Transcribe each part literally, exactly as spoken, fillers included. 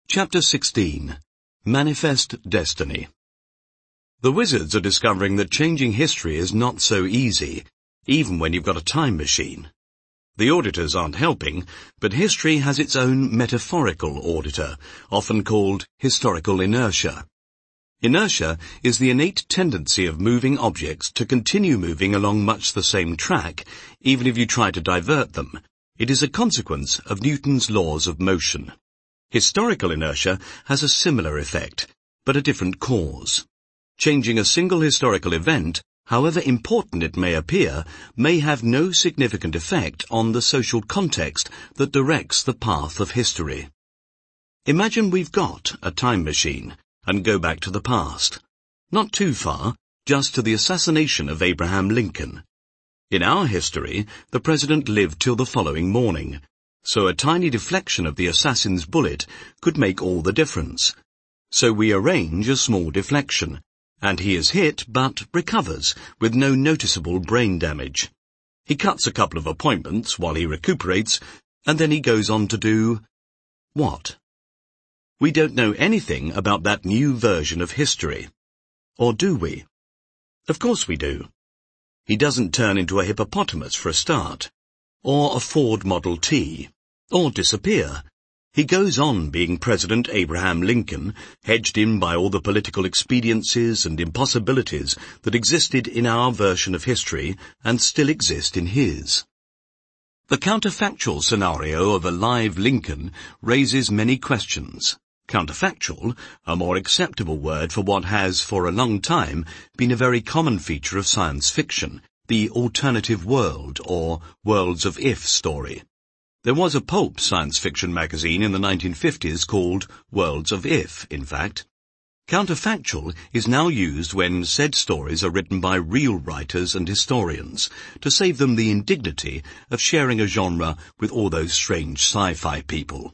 Chapter sixteen. Manifest Destiny. The wizards are discovering that changing history is not so easy, even when you've got a time machine. The auditors aren't helping, but history has its own metaphorical auditor, often called historical inertia. Inertia is the innate tendency of moving objects to continue moving along much the same track, even if you try to divert them. It is a consequence of Newton's laws of motion. Historical inertia has a similar effect, but a different cause. Changing a single historical event, however important it may appear, may have no significant effect on the social context that directs the path of history. Imagine we've got a time machine and go back to the past. Not too far, just to the assassination of Abraham Lincoln. In our history, the president lived till the following morning, so a tiny deflection of the assassin's bullet could make all the difference. So we arrange a small deflection, and he is hit but recovers with no noticeable brain damage. He cuts a couple of appointments while he recuperates, and then he goes on to do what? We don't know anything about that new version of history. Or do we? Of course we do. He doesn't turn into a hippopotamus for a start, or a Ford Model T, or disappear. He goes on being President Abraham Lincoln, hedged in by all the political expediencies and impossibilities that existed in our version of history and still exist in his. The counterfactual scenario of a live Lincoln raises many questions. Counterfactual, a more acceptable word for what has, for a long time, been a very common feature of science fiction, the alternative world, or worlds of if story. There was a pulp science fiction magazine in the nineteen fifties called Worlds of If, in fact. Counterfactual is now used when said stories are written by real writers and historians, to save them the indignity of sharing a genre with all those strange sci-fi people.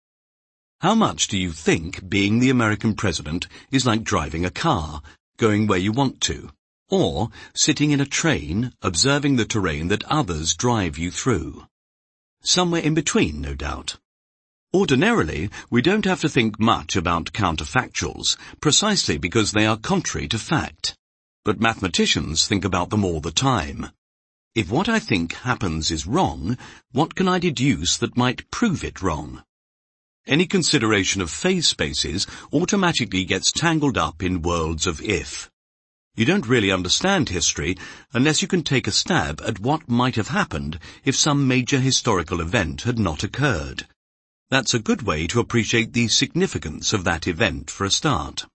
How much do you think being the American president is like driving a car, going where you want to, or sitting in a train, observing the terrain that others drive you through? Somewhere in between, no doubt. Ordinarily, we don't have to think much about counterfactuals, precisely because they are contrary to fact. But mathematicians think about them all the time. If what I think happens is wrong, what can I deduce that might prove it wrong? Any consideration of phase spaces automatically gets tangled up in worlds of if. You don't really understand history unless you can take a stab at what might have happened if some major historical event had not occurred. That's a good way to appreciate the significance of that event for a start.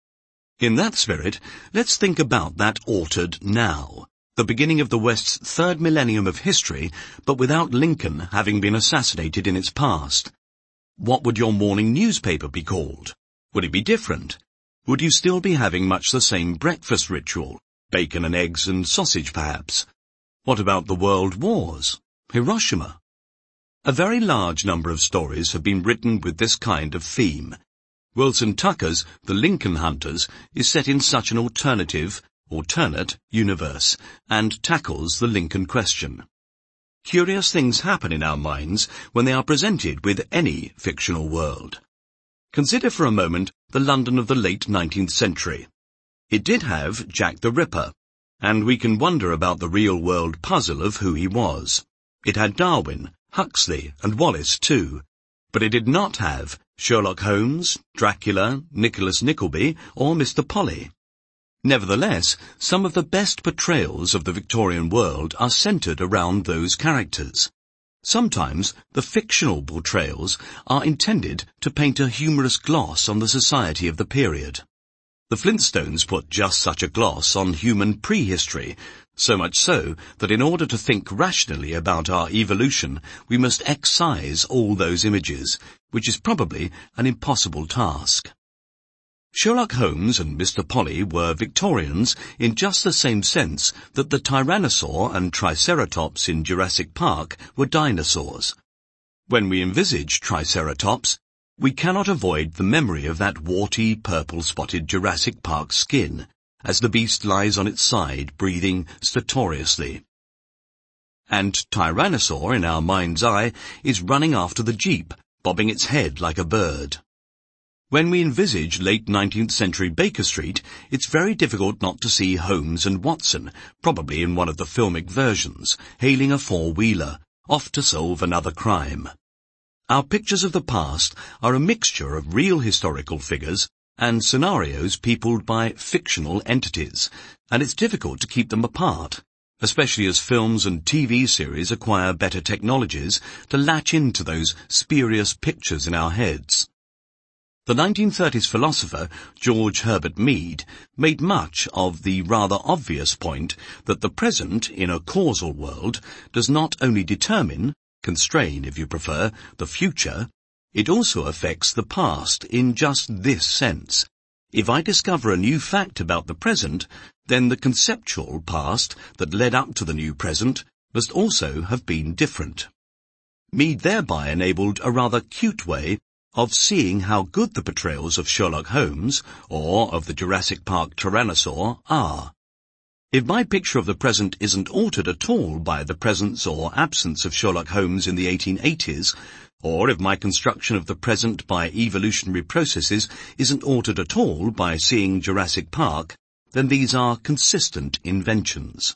In that spirit, let's think about that altered now, the beginning of the West's third millennium of history, but without Lincoln having been assassinated in its past. What would your morning newspaper be called? Would it be different? Would you still be having much the same breakfast ritual, bacon and eggs and sausage perhaps? What about the world wars? Hiroshima? A very large number of stories have been written with this kind of theme. Wilson Tucker's The Lincoln Hunters is set in such an alternative, alternate universe, and tackles the Lincoln question. Curious things happen in our minds when they are presented with any fictional world. Consider for a moment the London of the late nineteenth century. It did have Jack the Ripper, and we can wonder about the real-world puzzle of who he was. It had Darwin, Huxley, and Wallace too, but it did not have Sherlock Holmes, Dracula, Nicholas Nickleby, or Mister Polly. Nevertheless, some of the best portrayals of the Victorian world are centred around those characters. Sometimes the fictional portrayals are intended to paint a humorous gloss on the society of the period. The Flintstones put just such a gloss on human prehistory, so much so that in order to think rationally about our evolution, we must excise all those images, which is probably an impossible task. Sherlock Holmes and Mister Polly were Victorians in just the same sense that the Tyrannosaur and Triceratops in Jurassic Park were dinosaurs. When we envisage Triceratops, we cannot avoid the memory of that warty, purple-spotted Jurassic Park skin, as the beast lies on its side, breathing stertorously. And Tyrannosaur, in our mind's eye, is running after the jeep, bobbing its head like a bird. When we envisage late nineteenth century Baker Street, it's very difficult not to see Holmes and Watson, probably in one of the filmic versions, hailing a four-wheeler, off to solve another crime. Our pictures of the past are a mixture of real historical figures and scenarios peopled by fictional entities, and it's difficult to keep them apart, especially as films and T V series acquire better technologies to latch into those spurious pictures in our heads. The nineteen thirties philosopher George Herbert Mead made much of the rather obvious point that the present in a causal world does not only determine, constrain if you prefer, the future, it also affects the past in just this sense. If I discover a new fact about the present, then the conceptual past that led up to the new present must also have been different. Mead thereby enabled a rather cute way of seeing how good the portrayals of Sherlock Holmes, or of the Jurassic Park Tyrannosaur, are. If my picture of the present isn't altered at all by the presence or absence of Sherlock Holmes in the eighteen eighties, or if my construction of the present by evolutionary processes isn't altered at all by seeing Jurassic Park, then these are consistent inventions.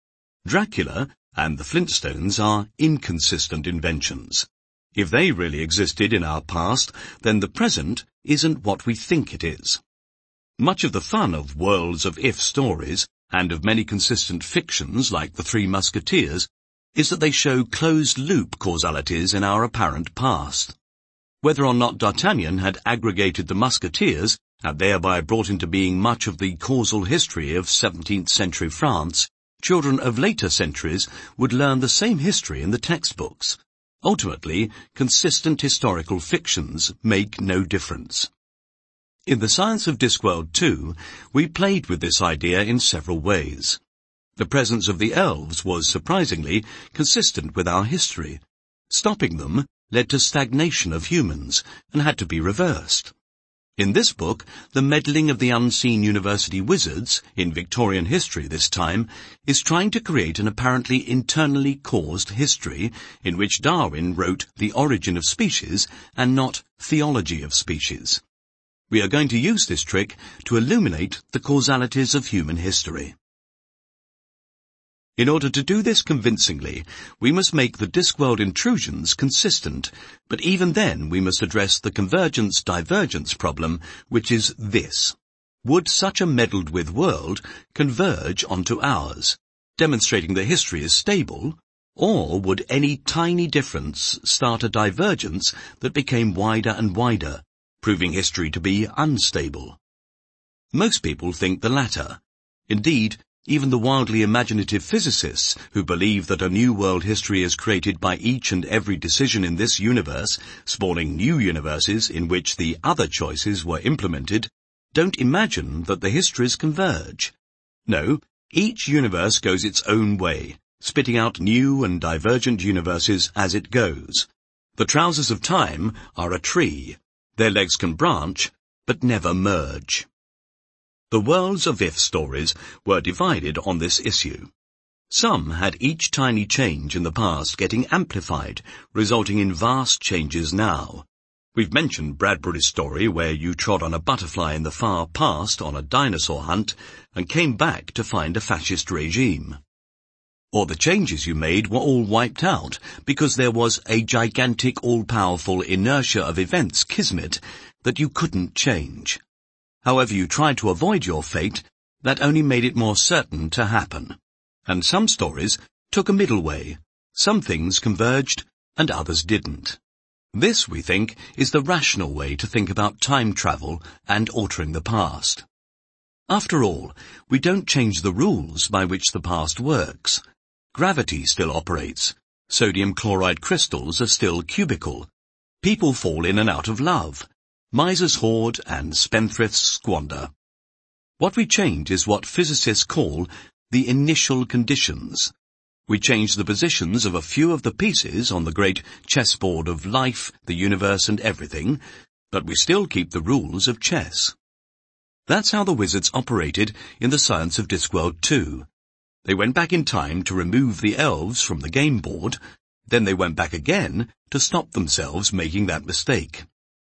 Dracula and the Flintstones are inconsistent inventions. If they really existed in our past, then the present isn't what we think it is. Much of the fun of worlds of if stories, and of many consistent fictions like The Three Musketeers, is that they show closed-loop causalities in our apparent past. Whether or not D'Artagnan had aggregated the Musketeers, and thereby brought into being much of the causal history of seventeenth century France, children of later centuries would learn the same history in the textbooks. Ultimately, consistent historical fictions make no difference. In the Science of Discworld two, we played with this idea in several ways. The presence of the elves was, surprisingly, consistent with our history. Stopping them led to stagnation of humans, and had to be reversed. In this book, the meddling of the unseen university wizards, in Victorian history this time, is trying to create an apparently internally caused history, in which Darwin wrote The Origin of Species, and not Theology of Species. We are going to use this trick to illuminate the causalities of human history. In order to do this convincingly, we must make the Discworld intrusions consistent, but even then we must address the convergence-divergence problem, which is this. Would such a meddled-with world converge onto ours, demonstrating that history is stable, or would any tiny difference start a divergence that became wider and wider, proving history to be unstable? Most people think the latter. Indeed, even the wildly imaginative physicists who believe that a new world history is created by each and every decision in this universe, spawning new universes in which the other choices were implemented, don't imagine that the histories converge. No, each universe goes its own way, spitting out new and divergent universes as it goes. The trousers of time are a tree. Their legs can branch, but never merge. The worlds of if stories were divided on this issue. Some had each tiny change in the past getting amplified, resulting in vast changes now. We've mentioned Bradbury's story where you trod on a butterfly in the far past on a dinosaur hunt and came back to find a fascist regime. Or the changes you made were all wiped out because there was a gigantic all-powerful inertia of events, kismet, that you couldn't change. However you tried to avoid your fate, that only made it more certain to happen. And some stories took a middle way. Some things converged and others didn't. This, we think, is the rational way to think about time travel and altering the past. After all, we don't change the rules by which the past works. Gravity still operates. Sodium chloride crystals are still cubical. People fall in and out of love. Misers hoard and spendthrifts squander. What we change is what physicists call the initial conditions. We change the positions of a few of the pieces on the great chessboard of life, the universe and everything, but we still keep the rules of chess. That's how the wizards operated in the Science of Discworld two. They went back in time to remove the elves from the game board, then they went back again to stop themselves making that mistake.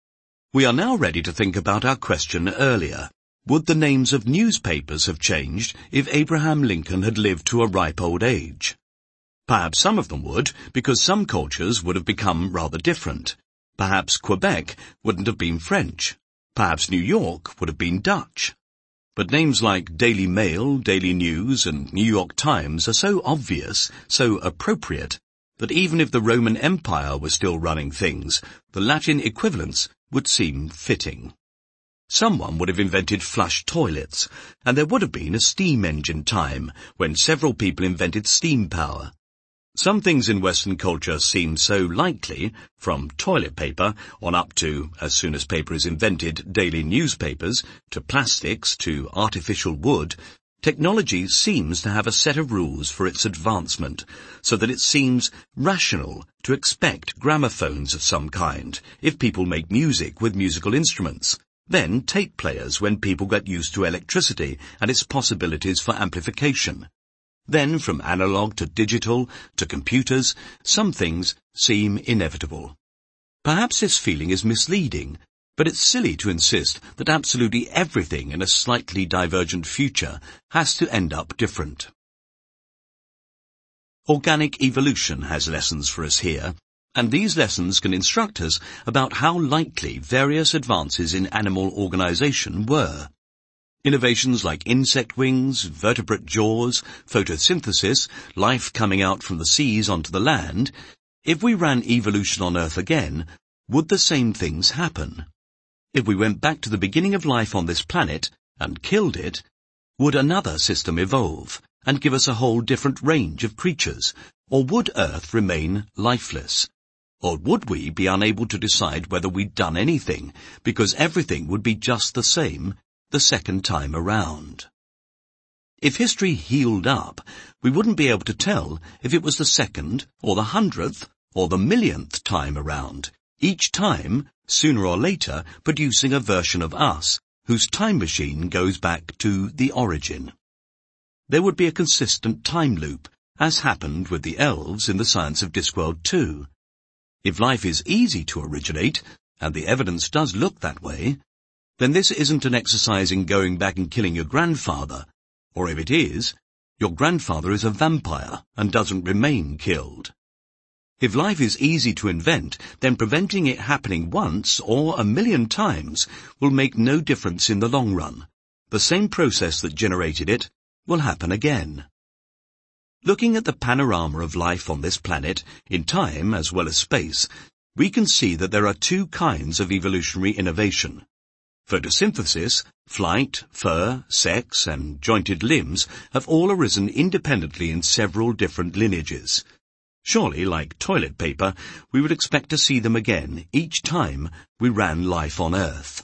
We are now ready to think about our question earlier. Would the names of newspapers have changed if Abraham Lincoln had lived to a ripe old age? Perhaps some of them would, because some cultures would have become rather different. Perhaps Quebec wouldn't have been French. Perhaps New York would have been Dutch. But names like Daily Mail, Daily News, and New York Times are so obvious, so appropriate, that even if the Roman Empire was still running things, the Latin equivalents would seem fitting. Someone would have invented flush toilets, and there would have been a steam engine time when several people invented steam power. Some things in Western culture seem so likely, from toilet paper on up to, as soon as paper is invented, daily newspapers, to plastics, to artificial wood. Technology seems to have a set of rules for its advancement, so that it seems rational to expect gramophones of some kind if people make music with musical instruments. Then tape players when people get used to electricity and its possibilities for amplification. Then from analog to digital to computers, some things seem inevitable. Perhaps this feeling is misleading, but it's silly to insist that absolutely everything in a slightly divergent future has to end up different. Organic evolution has lessons for us here, and these lessons can instruct us about how likely various advances in animal organization were. Innovations like insect wings, vertebrate jaws, photosynthesis, life coming out from the seas onto the land. If we ran evolution on Earth again, would the same things happen? If we went back to the beginning of life on this planet and killed it, would another system evolve and give us a whole different range of creatures? Or would Earth remain lifeless? Or would we be unable to decide whether we'd done anything, because everything would be just the same the second time around? If history healed up, we wouldn't be able to tell if it was the second, or the hundredth, or the millionth time around, each time, sooner or later, producing a version of us, whose time machine goes back to the origin. There would be a consistent time loop, as happened with the elves in the Science of Discworld two. If life is easy to originate, and the evidence does look that way, then this isn't an exercise in going back and killing your grandfather, or if it is, your grandfather is a vampire and doesn't remain killed. If life is easy to invent, then preventing it happening once or a million times will make no difference in the long run. The same process that generated it will happen again. Looking at the panorama of life on this planet, in time as well as space, we can see that there are two kinds of evolutionary innovation. Photosynthesis, flight, fur, sex, and jointed limbs have all arisen independently in several different lineages. Surely, like toilet paper, we would expect to see them again each time we ran life on Earth.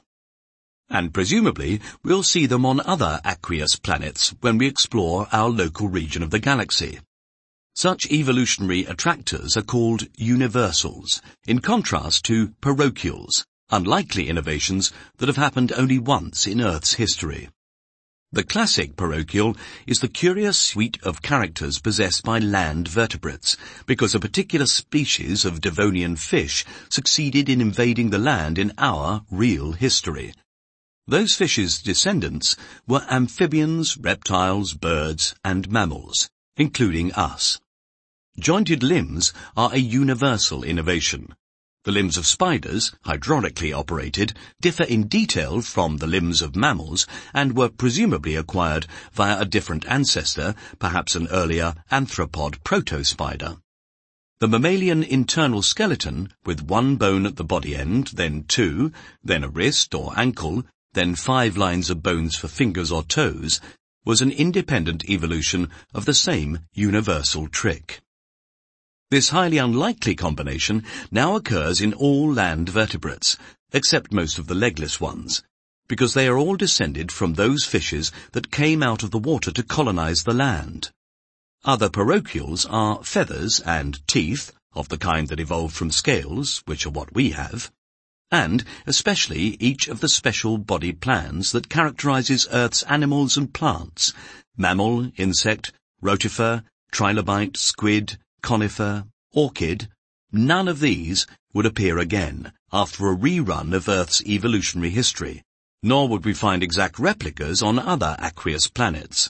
And presumably, we'll see them on other aqueous planets when we explore our local region of the galaxy. Such evolutionary attractors are called universals, in contrast to parochials, unlikely innovations that have happened only once in Earth's history. The classic parochial is the curious suite of characters possessed by land vertebrates, because a particular species of Devonian fish succeeded in invading the land in our real history. Those fishes' descendants were amphibians, reptiles, birds, and mammals, including us. Jointed limbs are a universal innovation. The limbs of spiders, hydraulically operated, differ in detail from the limbs of mammals and were presumably acquired via a different ancestor, perhaps an earlier anthropod proto-spider. The mammalian internal skeleton, with one bone at the body end, then two, then a wrist or ankle, then five lines of bones for fingers or toes, was an independent evolution of the same universal trick. This highly unlikely combination now occurs in all land vertebrates, except most of the legless ones, because they are all descended from those fishes that came out of the water to colonize the land. Other parochials are feathers and teeth, of the kind that evolved from scales, which are what we have, and especially each of the special body plans that characterizes Earth's animals and plants: mammal, insect, rotifer, trilobite, squid, conifer, orchid. None of these would appear again, after a rerun of Earth's evolutionary history, nor would we find exact replicas on other aqueous planets.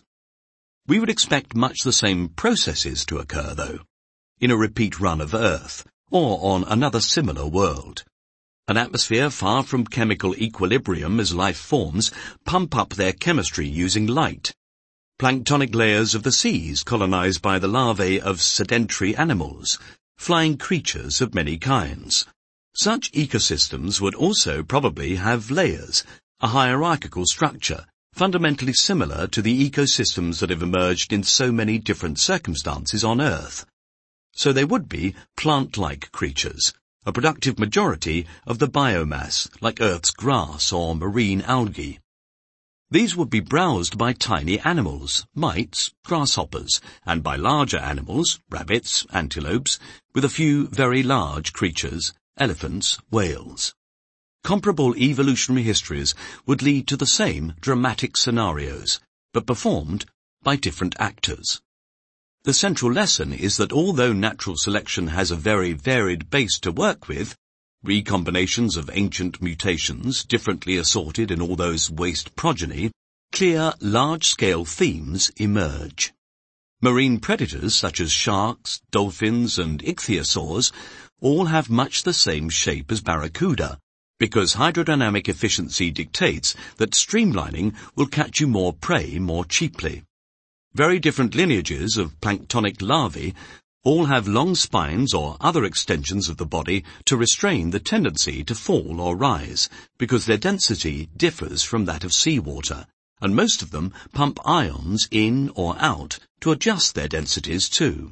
We would expect much the same processes to occur, though, in a repeat run of Earth, or on another similar world. An atmosphere far from chemical equilibrium as life forms pump up their chemistry using light. Planktonic layers of the seas colonized by the larvae of sedentary animals, flying creatures of many kinds. Such ecosystems would also probably have layers, a hierarchical structure, fundamentally similar to the ecosystems that have emerged in so many different circumstances on Earth. So they would be plant-like creatures, a productive majority of the biomass, like Earth's grass or marine algae. These would be browsed by tiny animals, mites, grasshoppers, and by larger animals, rabbits, antelopes, with a few very large creatures, elephants, whales. Comparable evolutionary histories would lead to the same dramatic scenarios, but performed by different actors. The central lesson is that although natural selection has a very varied base to work with, recombinations of ancient mutations differently assorted in all those waste progeny, clear large-scale themes emerge. Marine predators such as sharks, dolphins, and ichthyosaurs all have much the same shape as barracuda, because hydrodynamic efficiency dictates that streamlining will catch you more prey more cheaply. Very different lineages of planktonic larvae all have long spines or other extensions of the body to restrain the tendency to fall or rise, because their density differs from that of seawater, and most of them pump ions in or out to adjust their densities too.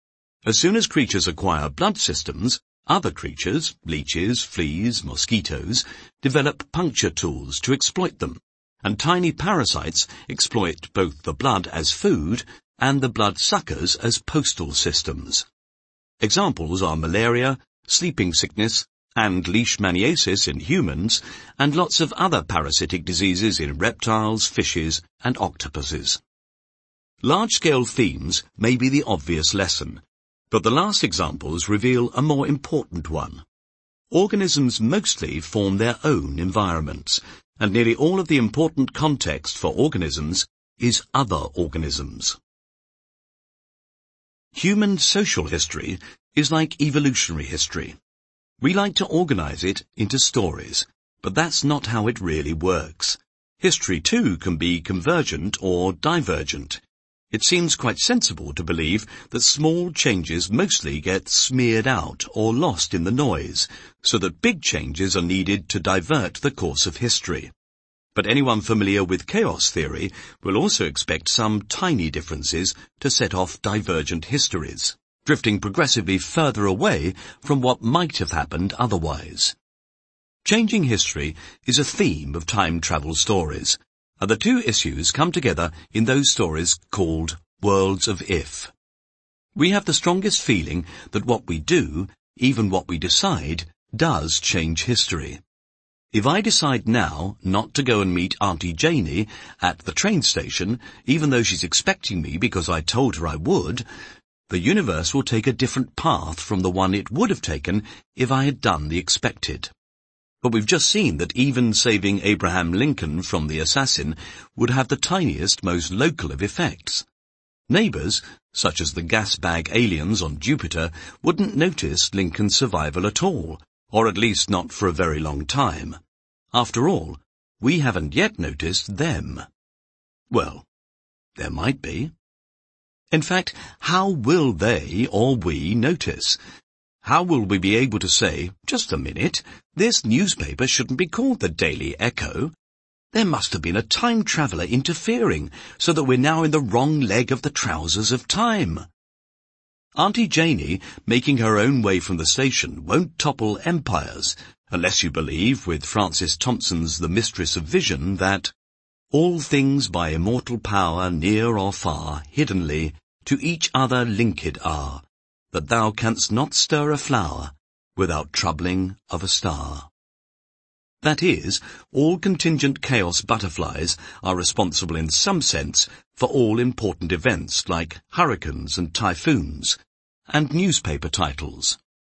As soon as creatures acquire blood systems, other creatures, leeches, fleas, mosquitoes, develop puncture tools to exploit them, and tiny parasites exploit both the blood as food and the blood suckers as postal systems. Examples are malaria, sleeping sickness, and leishmaniasis in humans, and lots of other parasitic diseases in reptiles, fishes, and octopuses. Large-scale themes may be the obvious lesson, but the last examples reveal a more important one. Organisms mostly form their own environments, and nearly all of the important context for organisms is other organisms. Human social history is like evolutionary history. We like to organize it into stories, but that's not how it really works. History, too, can be convergent or divergent. It seems quite sensible to believe that small changes mostly get smeared out or lost in the noise, so that big changes are needed to divert the course of history. But anyone familiar with chaos theory will also expect some tiny differences to set off divergent histories, drifting progressively further away from what might have happened otherwise. Changing history is a theme of time travel stories, and the two issues come together in those stories called Worlds of If. We have the strongest feeling that what we do, even what we decide, does change history. If I decide now not to go and meet Auntie Janie at the train station, even though she's expecting me because I told her I would, the universe will take a different path from the one it would have taken if I had done the expected. But we've just seen that even saving Abraham Lincoln from the assassin would have the tiniest, most local of effects. Neighbors, such as the gas bag aliens on Jupiter, wouldn't notice Lincoln's survival at all, or at least not for a very long time. After all, we haven't yet noticed them. Well, there might be. In fact, how will they or we notice? How will we be able to say, just a minute, this newspaper shouldn't be called the Daily Echo? There must have been a time traveller interfering, so that we're now in the wrong leg of the trousers of time. Auntie Janie, making her own way from the station, won't topple empires, unless you believe, with Francis Thompson's The Mistress of Vision, that all things by immortal power, near or far, hiddenly, to each other linked are, that thou canst not stir a flower without troubling of a star. That is, all contingent chaos butterflies are responsible in some sense for all important events like hurricanes and typhoons, and newspaper titles.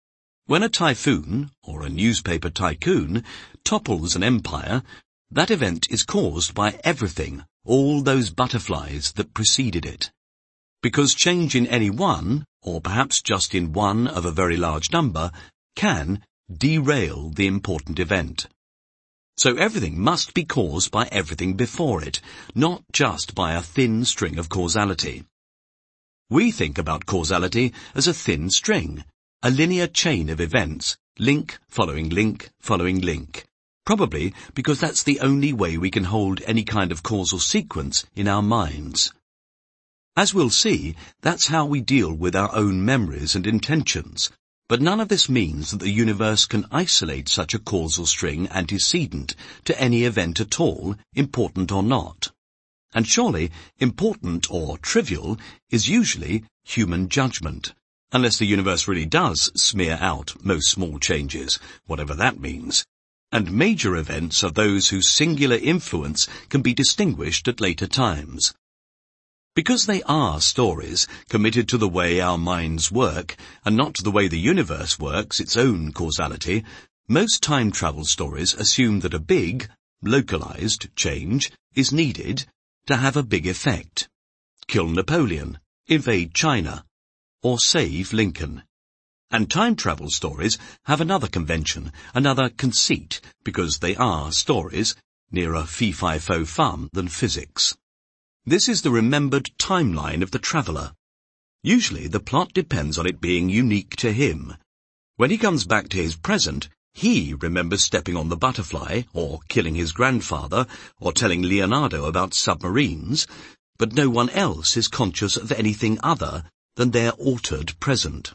When a typhoon, or a newspaper tycoon, topples an empire, that event is caused by everything, all those butterflies that preceded it. Because change in any one, or perhaps just in one of a very large number, can derail the important event. So everything must be caused by everything before it, not just by a thin string of causality. We think about causality as a thin string, a linear chain of events, link following link following link, probably because that's the only way we can hold any kind of causal sequence in our minds. As we'll see, that's how we deal with our own memories and intentions, but none of this means that the universe can isolate such a causal string antecedent to any event at all, important or not. And surely, important or trivial is usually human judgment, unless the universe really does smear out most small changes, whatever that means. And major events are those whose singular influence can be distinguished at later times. Because they are stories committed to the way our minds work, and not to the way the universe works, its own causality, most time travel stories assume that a big, localized change is needed to have a big effect. Kill Napoleon, invade China, or save Lincoln. And time travel stories have another convention, another conceit, because they are stories, nearer fee-fi-fo-fum than physics. This is the remembered timeline of the traveller. Usually the plot depends on it being unique to him. When he comes back to his present, he remembers stepping on the butterfly, or killing his grandfather, or telling Leonardo about submarines, but no one else is conscious of anything other than their altered present.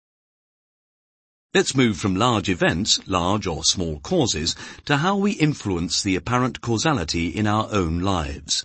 Let's move from large events, large or small causes, to how we influence the apparent causality in our own lives.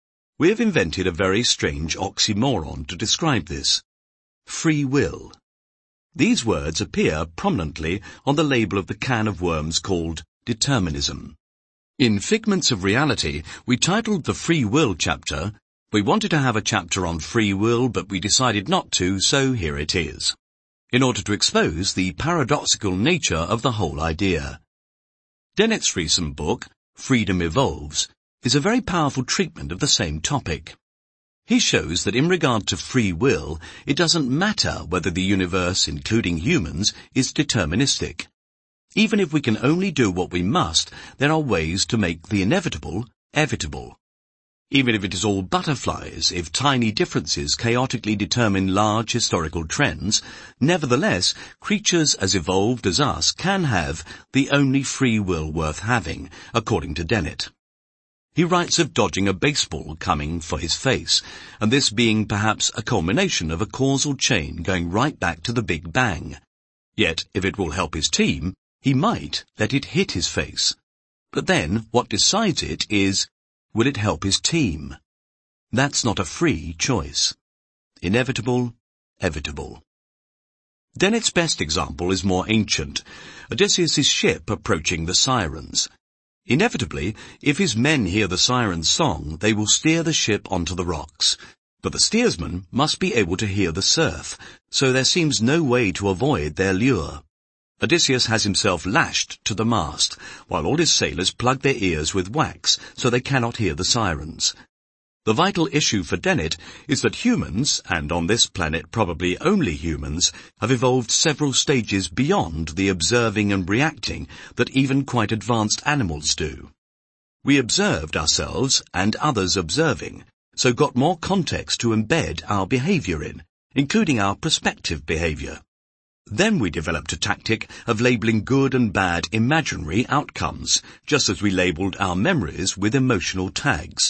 We have invented a very strange oxymoron to describe this. Free will. These words appear prominently on the label of the can of worms called determinism. In Figments of Reality, we titled the free will chapter, "We wanted to have a chapter on free will, but we decided not to, so here it is," in order to expose the paradoxical nature of the whole idea. Dennett's recent book, Freedom Evolves, is a very powerful treatment of the same topic. He shows that in regard to free will, it doesn't matter whether the universe, including humans, is deterministic. Even if we can only do what we must, there are ways to make the inevitable evitable. Even if it is all butterflies, if tiny differences chaotically determine large historical trends, nevertheless, creatures as evolved as us can have the only free will worth having, according to Dennett. He writes of dodging a baseball coming for his face, and this being perhaps a culmination of a causal chain going right back to the Big Bang. Yet, if it will help his team, he might let it hit his face. But then, what decides it is, will it help his team? That's not a free choice. Inevitable, evitable. Dennett's best example is more ancient, Odysseus' ship approaching the Sirens. Inevitably, if his men hear the sirens' song, they will steer the ship onto the rocks. But the steersman must be able to hear the surf, so there seems no way to avoid their lure. Odysseus has himself lashed to the mast, while all his sailors plug their ears with wax so they cannot hear the sirens. The vital issue for Dennett is that humans, and on this planet probably only humans, have evolved several stages beyond the observing and reacting that even quite advanced animals do. We observed ourselves and others observing, so got more context to embed our behavior in, including our prospective behavior. Then we developed a tactic of labeling good and bad imaginary outcomes, just as we labeled our memories with emotional tags.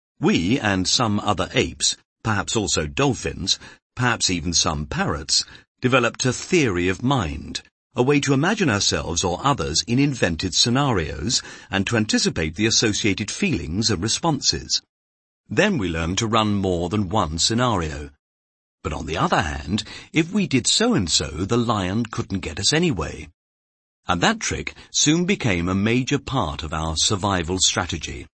We and some other apes, perhaps also dolphins, perhaps even some parrots, developed a theory of mind, a way to imagine ourselves or others in invented scenarios and to anticipate the associated feelings and responses. Then we learned to run more than one scenario. But on the other hand, if we did so-and-so, the lion couldn't get us anyway. And that trick soon became a major part of our survival strategy.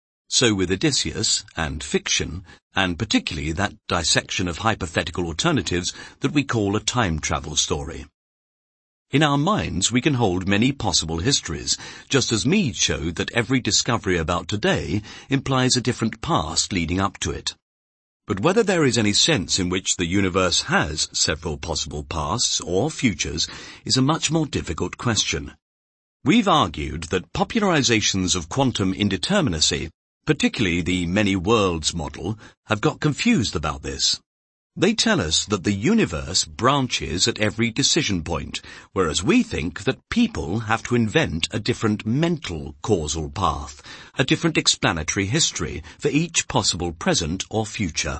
So with Odysseus and fiction, and particularly that dissection of hypothetical alternatives that we call a time travel story. In our minds we can hold many possible histories, just as Mead showed that every discovery about today implies a different past leading up to it. But whether there is any sense in which the universe has several possible pasts or futures is a much more difficult question. We've argued that popularizations of quantum indeterminacy, particularly the many worlds model, have got confused about this. They tell us that the universe branches at every decision point, whereas we think that people have to invent a different mental causal path, a different explanatory history for each possible present or future.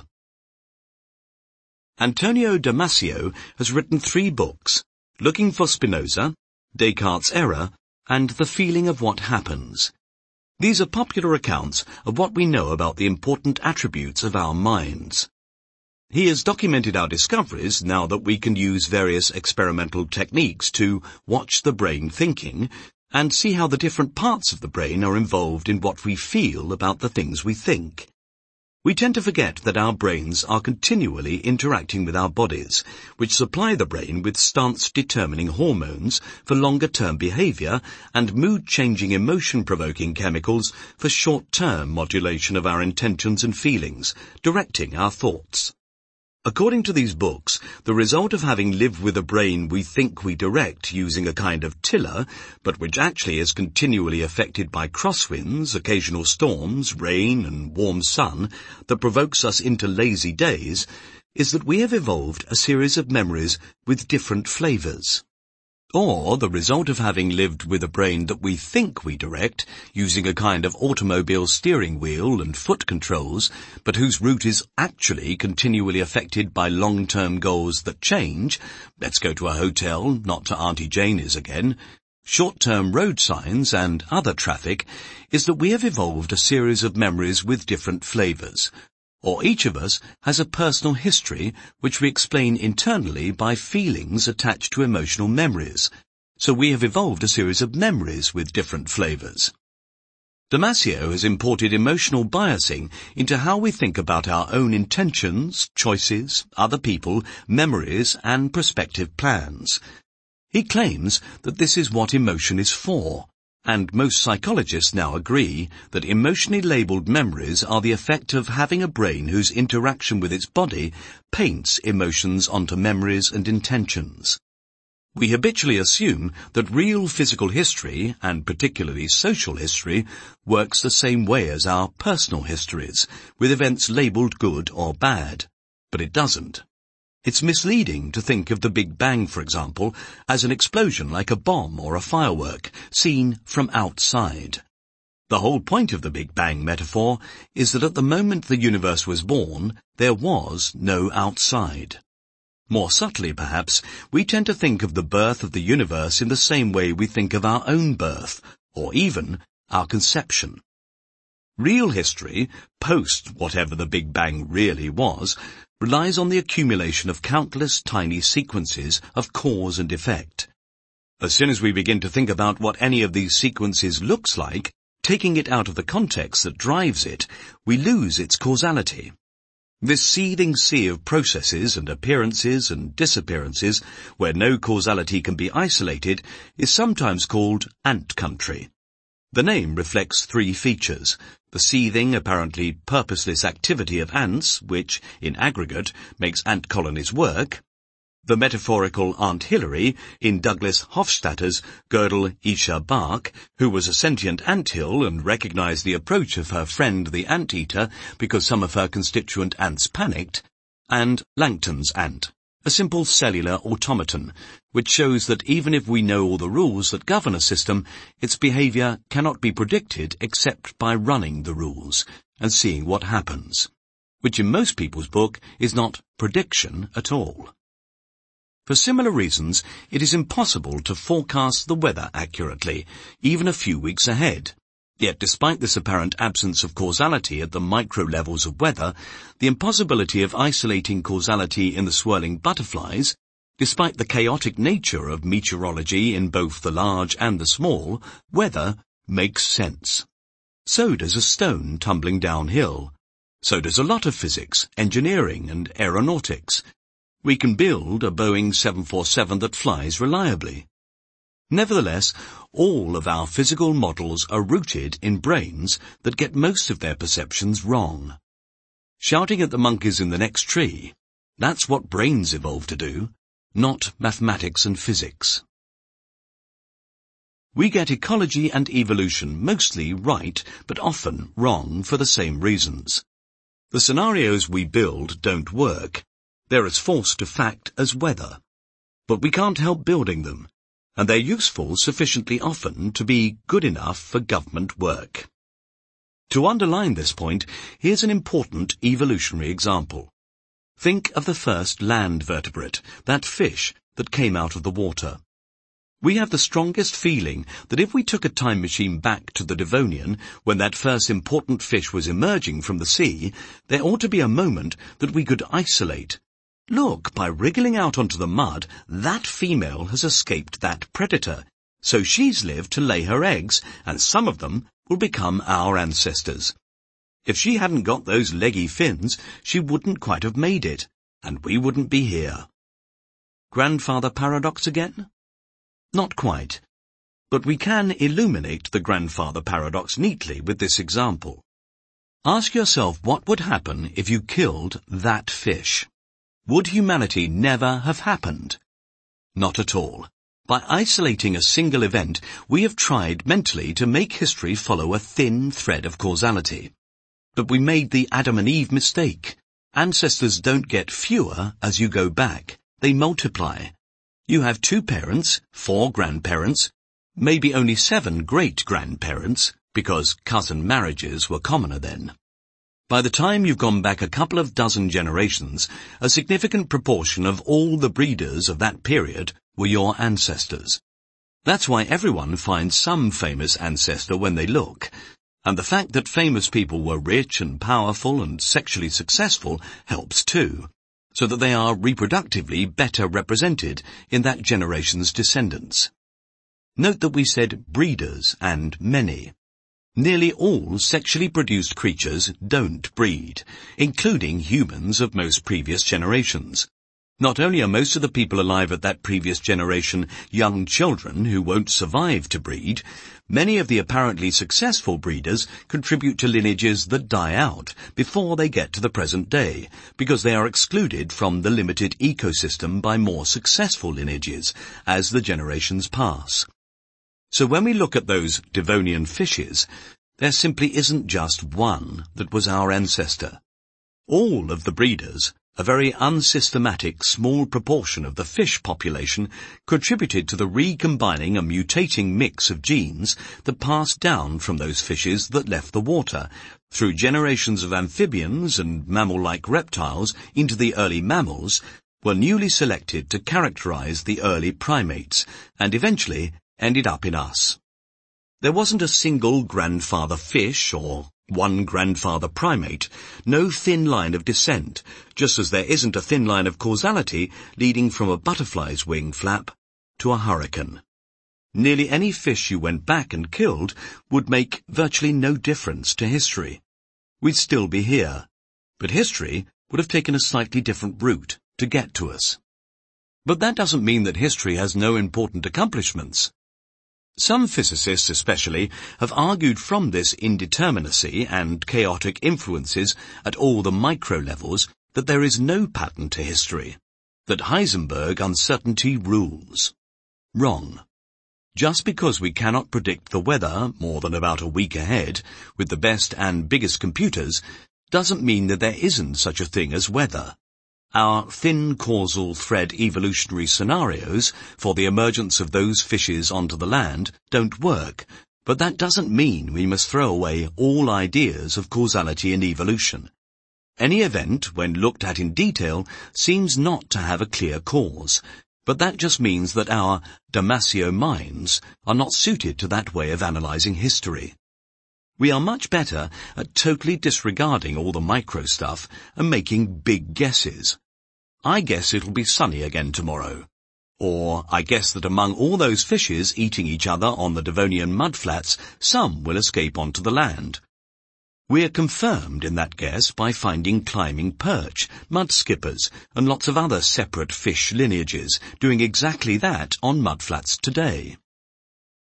Antonio Damasio has written three books, Looking for Spinoza, Descartes' Error, and The Feeling of What Happens. These are popular accounts of what we know about the important attributes of our minds. He has documented our discoveries now that we can use various experimental techniques to watch the brain thinking and see how the different parts of the brain are involved in what we feel about the things we think. We tend to forget that our brains are continually interacting with our bodies, which supply the brain with stance-determining hormones for longer-term behavior and mood-changing emotion-provoking chemicals for short-term modulation of our intentions and feelings, directing our thoughts. According to these books, the result of having lived with a brain we think we direct using a kind of tiller, but which actually is continually affected by crosswinds, occasional storms, rain and warm sun that provokes us into lazy days, is that we have evolved a series of memories with different flavors. Or the result of having lived with a brain that we think we direct, using a kind of automobile steering wheel and foot controls, but whose route is actually continually affected by long-term goals that change, let's go to a hotel, not to Auntie Jane's again, short-term road signs and other traffic, is that we have evolved a series of memories with different flavors. Or each of us has a personal history which we explain internally by feelings attached to emotional memories. So we have evolved a series of memories with different flavors. Damasio has imported emotional biasing into how we think about our own intentions, choices, other people, memories, and prospective plans. He claims that this is what emotion is for. And most psychologists now agree that emotionally labeled memories are the effect of having a brain whose interaction with its body paints emotions onto memories and intentions. We habitually assume that real physical history, and particularly social history, works the same way as our personal histories, with events labeled good or bad. But it doesn't. It's misleading to think of the Big Bang, for example, as an explosion like a bomb or a firework, seen from outside. The whole point of the Big Bang metaphor is that at the moment the universe was born, there was no outside. More subtly, perhaps, we tend to think of the birth of the universe in the same way we think of our own birth, or even our conception. Real history, post whatever the Big Bang really was, relies on the accumulation of countless tiny sequences of cause and effect. As soon as we begin to think about what any of these sequences looks like, taking it out of the context that drives it, we lose its causality. This seething sea of processes and appearances and disappearances, where no causality can be isolated, is sometimes called ant country. The name reflects three features: the seething, apparently purposeless activity of ants, which, in aggregate, makes ant colonies work; the metaphorical Aunt Hillary in Douglas Hofstadter's Gödel Isha Bach, who was a sentient anthill and recognized the approach of her friend the anteater because some of her constituent ants panicked; and Langton's ant, a simple cellular automaton, which shows that even if we know all the rules that govern a system, its behavior cannot be predicted except by running the rules and seeing what happens, which in most people's book is not prediction at all. For similar reasons, it is impossible to forecast the weather accurately, even a few weeks ahead. Yet despite this apparent absence of causality at the micro levels of weather, the impossibility of isolating causality in the swirling butterflies, despite the chaotic nature of meteorology in both the large and the small, weather makes sense. So does a stone tumbling downhill. So does a lot of physics, engineering, and aeronautics. We can build a Boeing seven forty-seven that flies reliably. Nevertheless, all of our physical models are rooted in brains that get most of their perceptions wrong. Shouting at the monkeys in the next tree, that's what brains evolved to do, not mathematics and physics. We get ecology and evolution mostly right, but often wrong for the same reasons. The scenarios we build don't work. They're as false to fact as weather. But we can't help building them, and they're useful sufficiently often to be good enough for government work. To underline this point, here's an important evolutionary example. Think of the first land vertebrate, that fish that came out of the water. We have the strongest feeling that if we took a time machine back to the Devonian, when that first important fish was emerging from the sea, there ought to be a moment that we could isolate. Look, by wriggling out onto the mud, that female has escaped that predator, so she's lived to lay her eggs, and some of them will become our ancestors. If she hadn't got those leggy fins, she wouldn't quite have made it, and we wouldn't be here. Grandfather paradox again? Not quite. But we can illuminate the grandfather paradox neatly with this example. Ask yourself what would happen if you killed that fish. Would humanity never have happened? Not at all. By isolating a single event, we have tried mentally to make history follow a thin thread of causality. But we made the Adam and Eve mistake. Ancestors don't get fewer as you go back. They multiply. You have two parents, four grandparents, maybe only seven great-grandparents, because cousin marriages were commoner then. By the time you've gone back a couple of dozen generations, a significant proportion of all the breeders of that period were your ancestors. That's why everyone finds some famous ancestor when they look, and the fact that famous people were rich and powerful and sexually successful helps too, so that they are reproductively better represented in that generation's descendants. Note that we said breeders and many. Nearly all sexually produced creatures don't breed, including humans of most previous generations. Not only are most of the people alive at that previous generation young children who won't survive to breed, many of the apparently successful breeders contribute to lineages that die out before they get to the present day, because they are excluded from the limited ecosystem by more successful lineages as the generations pass. So when we look at those Devonian fishes, there simply isn't just one that was our ancestor. All of the breeders, a very unsystematic small proportion of the fish population, contributed to the recombining and mutating mix of genes that passed down from those fishes that left the water, through generations of amphibians and mammal-like reptiles into the early mammals, were newly selected to characterize the early primates, and eventually ended up in us. There wasn't a single grandfather fish or one grandfather primate, no thin line of descent, just as there isn't a thin line of causality leading from a butterfly's wing flap to a hurricane. Nearly any fish you went back and killed would make virtually no difference to history. We'd still be here, but history would have taken a slightly different route to get to us. But that doesn't mean that history has no important accomplishments. Some physicists especially have argued from this indeterminacy and chaotic influences at all the micro levels that there is no pattern to history, that Heisenberg uncertainty rules. Wrong. Just because we cannot predict the weather more than about a week ahead with the best and biggest computers doesn't mean that there isn't such a thing as weather. Our thin causal thread evolutionary scenarios for the emergence of those fishes onto the land don't work, but that doesn't mean we must throw away all ideas of causality in evolution. Any event, when looked at in detail, seems not to have a clear cause, but that just means that our Damasio minds are not suited to that way of analyzing history. We are much better at totally disregarding all the micro stuff and making big guesses. I guess it'll be sunny again tomorrow. Or, I guess that among all those fishes eating each other on the Devonian mudflats, some will escape onto the land. We're confirmed in that guess by finding climbing perch, mud skippers, and lots of other separate fish lineages doing exactly that on mudflats today.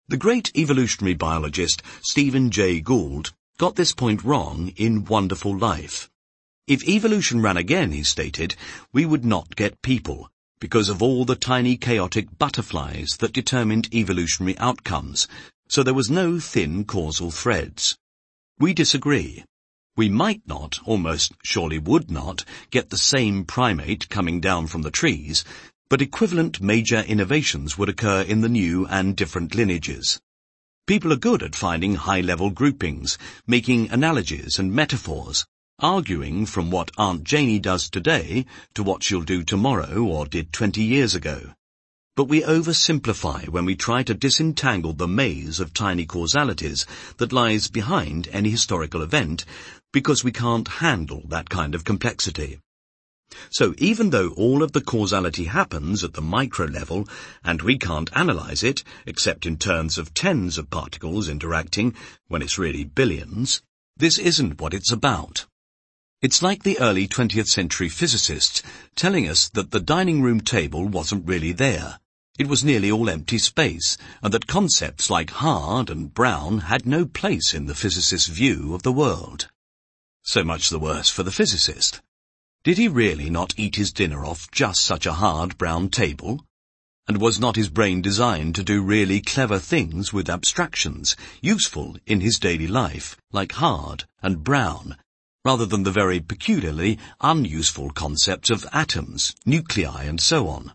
The great evolutionary biologist Stephen Jay Gould got this point wrong in Wonderful Life. If evolution ran again, he stated, we would not get people, because of all the tiny chaotic butterflies that determined evolutionary outcomes, so there was no thin causal threads. We disagree. We might not, almost surely would not, get the same primate coming down from the trees, but equivalent major innovations would occur in the new and different lineages. People are good at finding high-level groupings, making analogies and metaphors, arguing from what Aunt Janie does today to what she'll do tomorrow or did twenty years ago. But we oversimplify when we try to disentangle the maze of tiny causalities that lies behind any historical event, because we can't handle that kind of complexity. So even though all of the causality happens at the micro level, and we can't analyze it, except in terms of tens of particles interacting, when it's really billions, this isn't what it's about. It's like the early twentieth century physicists telling us that the dining room table wasn't really there. It was nearly all empty space, and that concepts like hard and brown had no place in the physicist's view of the world. So much the worse for the physicist. Did he really not eat his dinner off just such a hard brown table? And was not his brain designed to do really clever things with abstractions, useful in his daily life, like hard and brown, rather than the very peculiarly unuseful concepts of atoms, nuclei, and so on?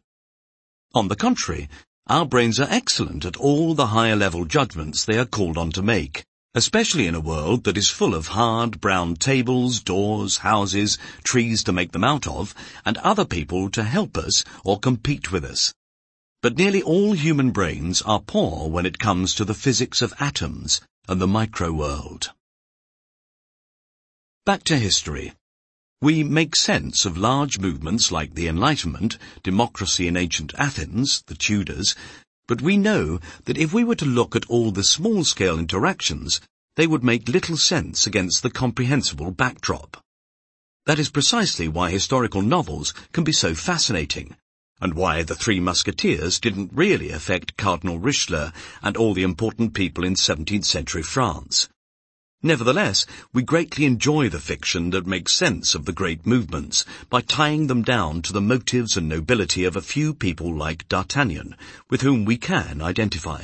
On the contrary, our brains are excellent at all the higher-level judgments they are called on to make, especially in a world that is full of hard brown tables, doors, houses, trees to make them out of, and other people to help us or compete with us. But nearly all human brains are poor when it comes to the physics of atoms and the micro-world. Back to history. We make sense of large movements like the Enlightenment, democracy in ancient Athens, the Tudors, but we know that if we were to look at all the small-scale interactions, they would make little sense against the comprehensible backdrop. That is precisely why historical novels can be so fascinating, and why The Three Musketeers didn't really affect Cardinal Richelieu and all the important people in seventeenth century France. Nevertheless, we greatly enjoy the fiction that makes sense of the great movements by tying them down to the motives and nobility of a few people like D'Artagnan, with whom we can identify.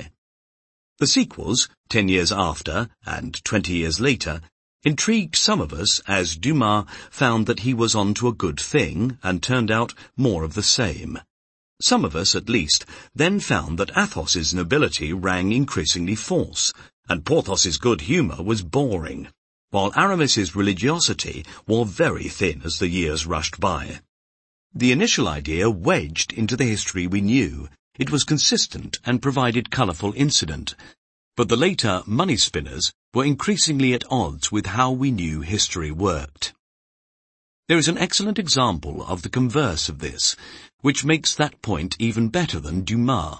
The sequels, ten years after and twenty years later, intrigued some of us as Dumas found that he was on to a good thing and turned out more of the same. Some of us, at least, then found that Athos's nobility rang increasingly false, and Porthos's good humour was boring, while Aramis's religiosity wore very thin as the years rushed by. The initial idea wedged into the history we knew. It was consistent and provided colourful incident, but the later money spinners were increasingly at odds with how we knew history worked. There is an excellent example of the converse of this, which makes that point even better than Dumas.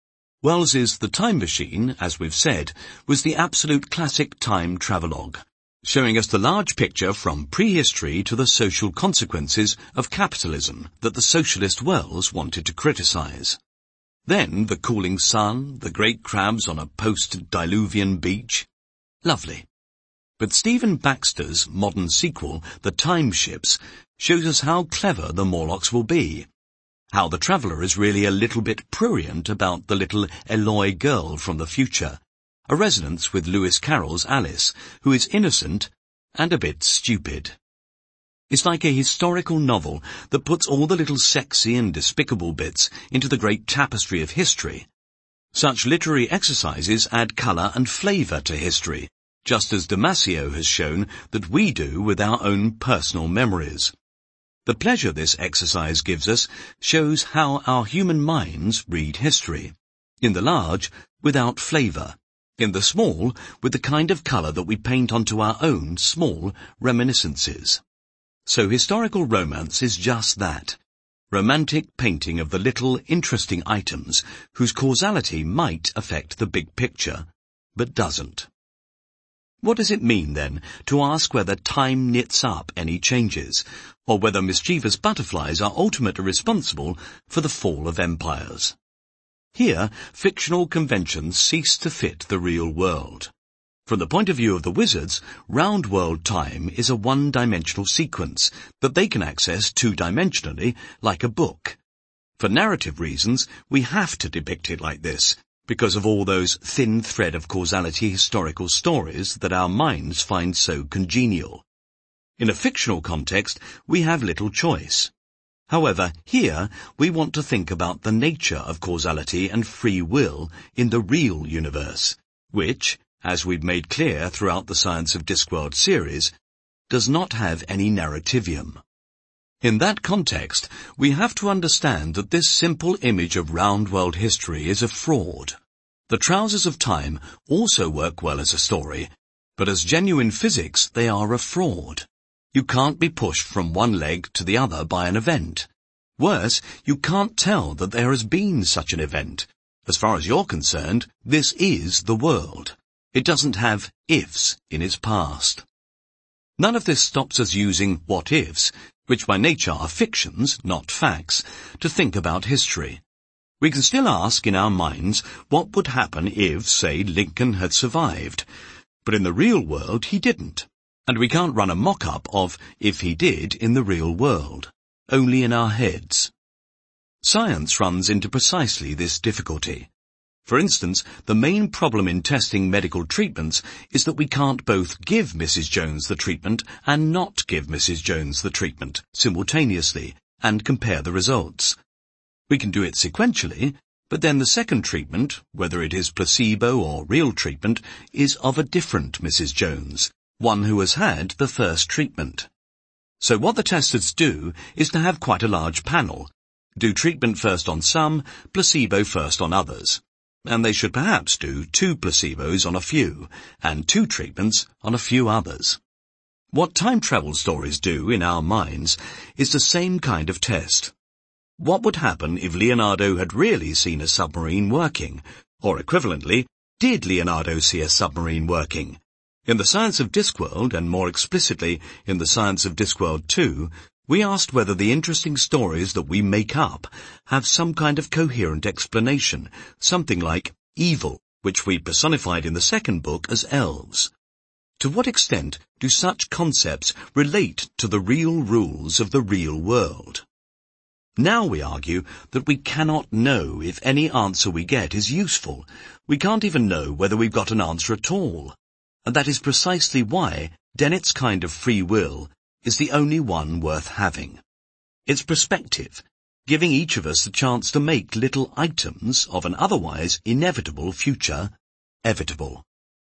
Wells's The Time Machine, as we've said, was the absolute classic time travelogue, showing us the large picture from prehistory to the social consequences of capitalism that the socialist Wells wanted to criticize. Then the cooling sun, the great crabs on a post-diluvian beach. Lovely. But Stephen Baxter's modern sequel, The Time Ships, shows us how clever the Morlocks will be. How the traveller is really a little bit prurient about the little Eloy girl from the future, a resonance with Lewis Carroll's Alice, who is innocent and a bit stupid. It's like a historical novel that puts all the little sexy and despicable bits into the great tapestry of history. Such literary exercises add colour and flavour to history, just as Damasio has shown that we do with our own personal memories. The pleasure this exercise gives us shows how our human minds read history. In the large, without flavour. In the small, with the kind of colour that we paint onto our own small reminiscences. So historical romance is just that. Romantic painting of the little interesting items whose causality might affect the big picture, but doesn't. What does it mean, then, to ask whether time knits up any changes, or whether mischievous butterflies are ultimately responsible for the fall of empires? Here, fictional conventions cease to fit the real world. From the point of view of the wizards, round-world time is a one-dimensional sequence that they can access two-dimensionally, like a book. For narrative reasons, we have to depict it like this, because of all those thin thread of causality historical stories that our minds find so congenial. In a fictional context, we have little choice. However, here we want to think about the nature of causality and free will in the real universe, which, as we've made clear throughout the Science of Discworld series, does not have any narrativium. In that context, we have to understand that this simple image of round-world history is a fraud. The trousers of time also work well as a story, but as genuine physics they are a fraud. You can't be pushed from one leg to the other by an event. Worse, you can't tell that there has been such an event. As far as you're concerned, this is the world. It doesn't have ifs in its past. None of this stops us using what-ifs, which by nature are fictions, not facts, to think about history. We can still ask in our minds what would happen if, say, Lincoln had survived. But in the real world he didn't. And we can't run a mock-up of if he did in the real world, only in our heads. Science runs into precisely this difficulty. For instance, the main problem in testing medical treatments is that we can't both give Missus Jones the treatment and not give Missus Jones the treatment simultaneously and compare the results. We can do it sequentially, but then the second treatment, whether it is placebo or real treatment, is of a different Missus Jones, one who has had the first treatment. So what the testers do is to have quite a large panel, do treatment first on some, placebo first on others. And they should perhaps do two placebos on a few, and two treatments on a few others. What time travel stories do in our minds is the same kind of test. What would happen if Leonardo had really seen a submarine working? Or equivalently, did Leonardo see a submarine working? In the Science of Discworld, and more explicitly in the Science of Discworld two, we asked whether the interesting stories that we make up have some kind of coherent explanation, something like evil, which we personified in the second book as elves. To what extent do such concepts relate to the real rules of the real world? Now we argue that we cannot know if any answer we get is useful. We can't even know whether we've got an answer at all. And that is precisely why Dennett's kind of free will is the only one worth having. It's perspective, giving each of us the chance to make little items of an otherwise inevitable future evitable.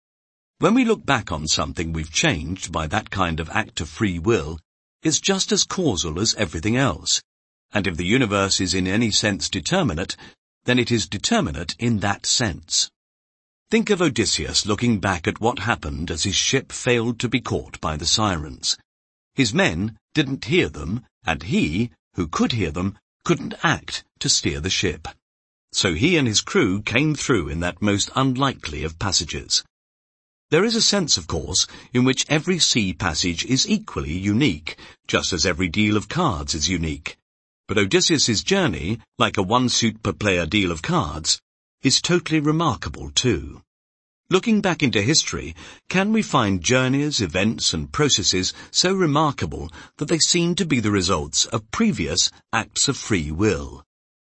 When we look back on something we've changed by that kind of act of free will, it's just as causal as everything else. And if the universe is in any sense determinate, then it is determinate in that sense. Think of Odysseus looking back at what happened as his ship failed to be caught by the sirens. His men didn't hear them, and he, who could hear them, couldn't act to steer the ship. So he and his crew came through in that most unlikely of passages. There is a sense, of course, in which every sea passage is equally unique, just as every deal of cards is unique. But Odysseus's journey, like a one-suit-per-player deal of cards, is totally remarkable too. Looking back into history, can we find journeys, events and processes so remarkable that they seem to be the results of previous acts of free will?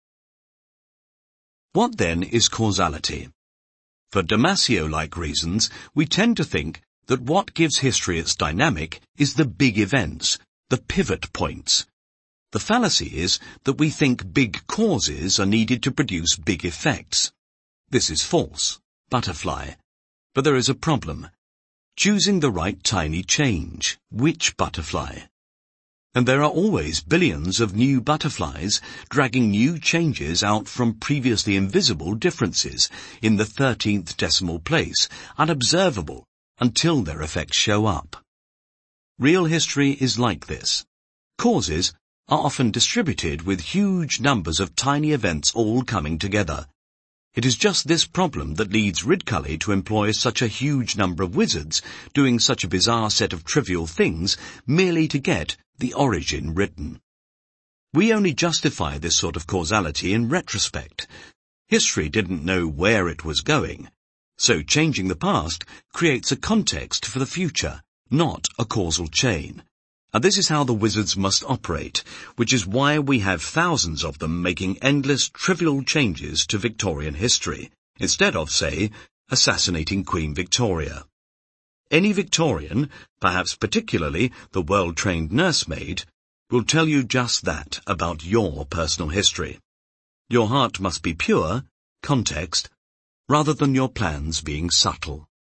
What then is causality? For Damasio-like reasons, we tend to think that what gives history its dynamic is the big events, the pivot points. The fallacy is that we think big causes are needed to produce big effects. This is false. Butterfly. But there is a problem. Choosing the right tiny change. Which butterfly? And there are always billions of new butterflies dragging new changes out from previously invisible differences in the thirteenth decimal place, unobservable, until their effects show up. Real history is like this. Causes are often distributed with huge numbers of tiny events all coming together. It is just this problem that leads Ridcully to employ such a huge number of wizards doing such a bizarre set of trivial things merely to get the origin written. We only justify this sort of causality in retrospect. History didn't know where it was going, so changing the past creates a context for the future, not a causal chain. And this is how the wizards must operate, which is why we have thousands of them making endless trivial changes to Victorian history, instead of, say, assassinating Queen Victoria. Any Victorian, perhaps particularly the well-trained nursemaid, will tell you just that about your personal history. Your heart must be pure, context, rather than your plans being subtle.